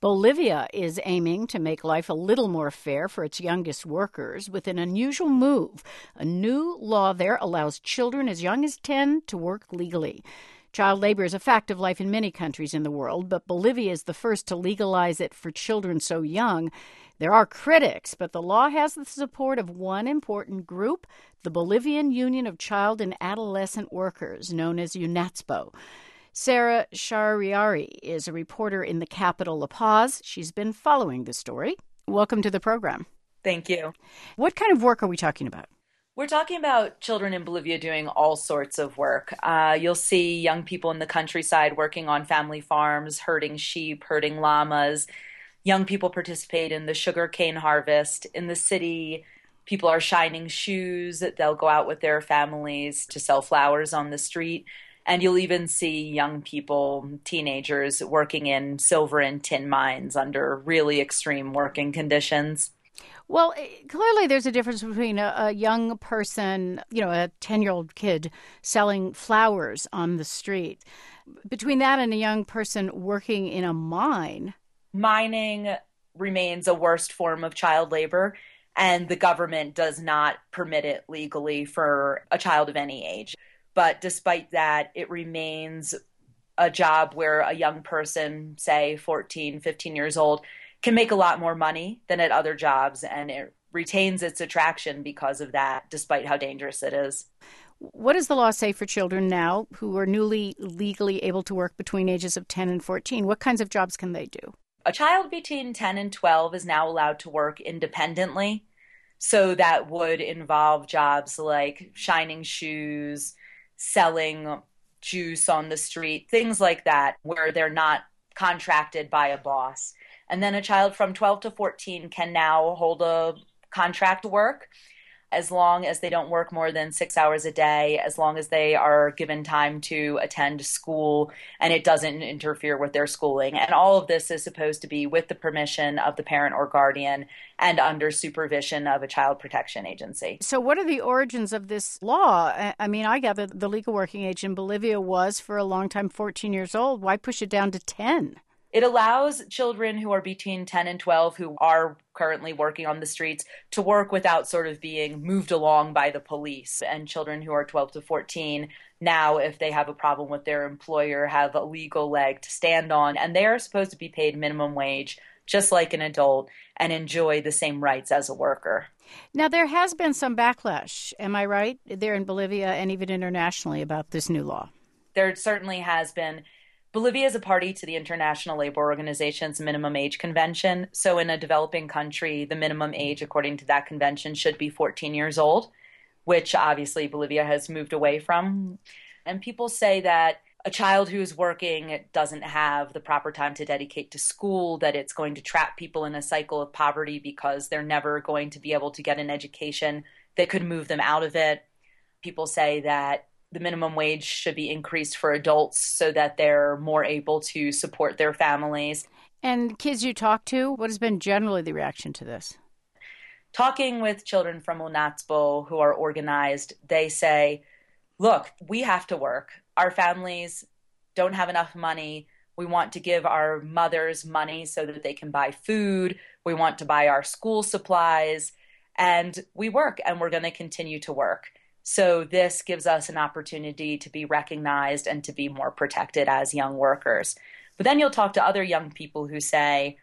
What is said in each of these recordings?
Bolivia is aiming to make life a little more fair for its youngest workers with an unusual move. A new law there allows children as young as 10 to work legally. Child labor is a fact of life in many countries in the world, but Bolivia is the first to legalize it for children so young. There are critics, but the law has the support of one important group, the Bolivian Union of Child and Adolescent Workers, known as UNATSPO. Sarah Shahriari is a reporter in the capital, La Paz. She's been following the story. Welcome to the program. Thank you. What kind of work are we talking about? We're talking about children in Bolivia doing all sorts of work. You'll see young people in the countryside working on family farms, herding sheep, herding llamas. Young people participate in the sugarcane harvest. In the city, people are shining shoes. They'll go out with their families to sell flowers on the street. And you'll even see young people, teenagers, working in silver and tin mines under really extreme working conditions. Well, clearly there's a difference between a young person, a 10-year-old kid selling flowers on the street. Between that and a young person working in a mine. Mining remains a worst form of child labor, and the government does not permit it legally for a child of any age. But despite that, it remains a job where a young person, say 14, 15 years old, can make a lot more money than at other jobs, and it retains its attraction because of that, despite how dangerous it is. What does the law say for children now who are newly legally able to work between ages of 10 and 14? What kinds of jobs can they do? A child between 10 and 12 is now allowed to work independently. So that would involve jobs like shining shoes, selling juice on the street, things like that, where they're not contracted by a boss. And then a child from 12 to 14 can now hold a contract work as long as they don't work more than 6 hours a day, as long as they are given time to attend school and it doesn't interfere with their schooling. And all of this is supposed to be with the permission of the parent or guardian and under supervision of a child protection agency. So what are the origins of this law? I mean, I gather the legal working age in Bolivia was for a long time 14 years old. Why push it down to 10? It allows children who are between 10 and 12 who are currently working on the streets to work without sort of being moved along by the police. And children who are 12 to 14 now, if they have a problem with their employer, have a legal leg to stand on. And they are supposed to be paid minimum wage, just like an adult, and enjoy the same rights as a worker. Now, there has been some backlash, am I right, there in Bolivia and even internationally about this new law? There certainly has been. Bolivia is a party to the International Labor Organization's Minimum Age Convention. So in a developing country, the minimum age, according to that convention, should be 14 years old, which obviously Bolivia has moved away from. And people say that a child who is working doesn't have the proper time to dedicate to school, that it's going to trap people in a cycle of poverty because they're never going to be able to get an education that could move them out of it. People say that the minimum wage should be increased for adults so that they're more able to support their families. And kids you talk to, what has been generally the reaction to this? Talking with children from UNATSPO who are organized, they say, look, we have to work. Our families don't have enough money. We want to give our mothers money so that they can buy food. We want to buy our school supplies. And we work, and we're going to continue to work. So this gives us an opportunity to be recognized and to be more protected as young workers. But then you'll talk to other young people who say,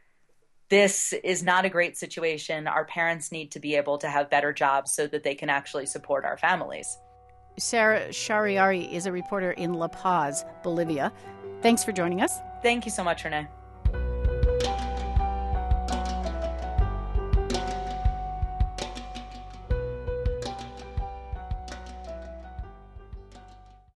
this is not a great situation. Our parents need to be able to have better jobs so that they can actually support our families. Sarah Shahriari is a reporter in La Paz, Bolivia. Thanks for joining us. Thank you so much, Renee.